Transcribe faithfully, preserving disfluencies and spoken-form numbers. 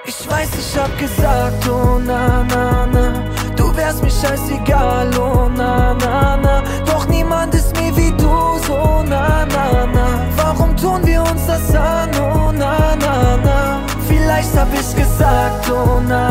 Ich weiß, ich hab gesagt, oh na na na, du wärst mir scheißegal, oh na na na. Doch niemand ist mir wie du, so na na na. Warum tun wir uns das an, oh na na na. Vielleicht hab ich gesagt, oh na